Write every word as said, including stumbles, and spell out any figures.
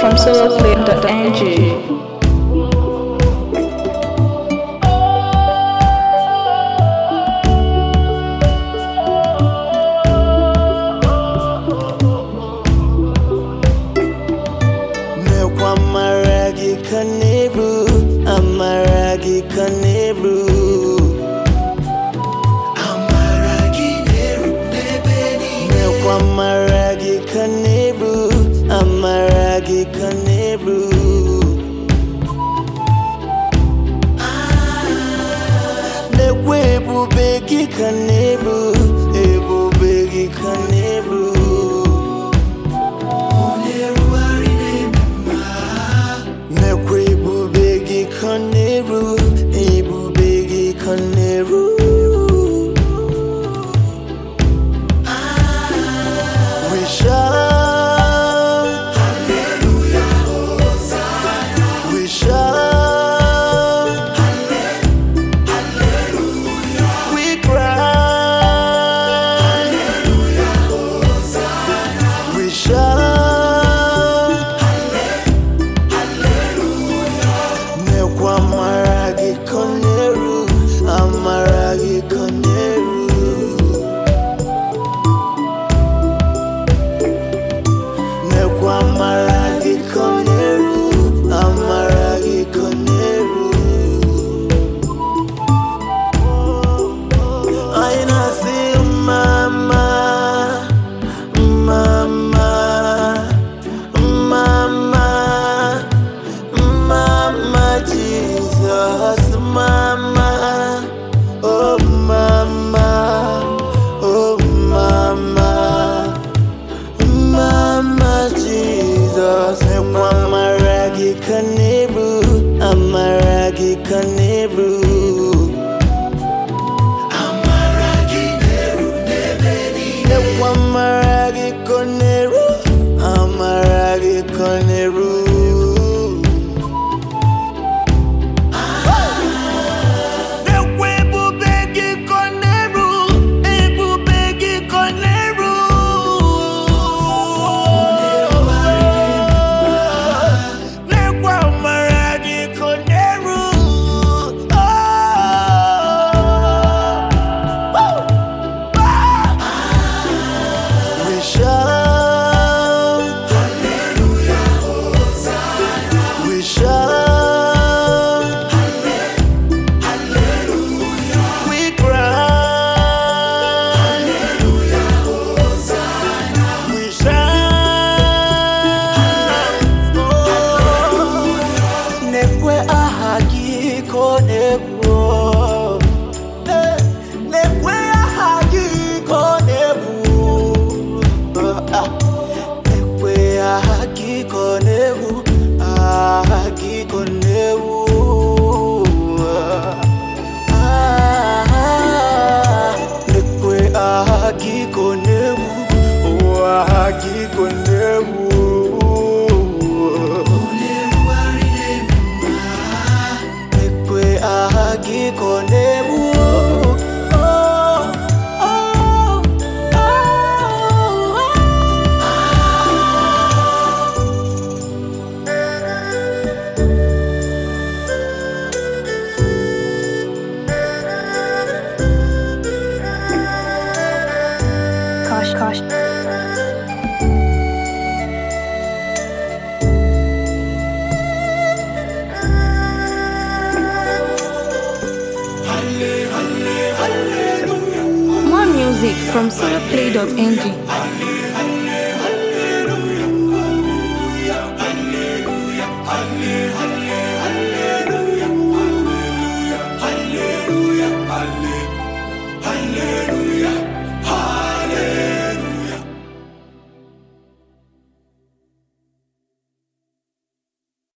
from solo play dot n g. Kaneru, Amaragi Kaneru, Amaragi Neru, Nebeni, Nekwa Maragi Kaneru, Amaragi Kaneru, Nekwe Bubegi Kaneru, Ebubegi Kaneru. Kaneru, Ebu Begi Kaneru. We shout, Hallelujah, Hosanna. We shout, Hallelujah. We cry, Hallelujah, Hosanna. We shout. Amaragi Kaneru, Amaragi Kaneru. Nekwa Amaragi Kaneru, Amaragi Kaneru. Aina si mama, mama, mama, mama Jesus. Mama, oh mama, oh mama, mama Jesus. Amaragi Kaneru, Amaragi Kaneru, Amaragi Neru, Nebeni, Amaragi Kaneru, Amaragi Kaneru. More music from solo play dot n g.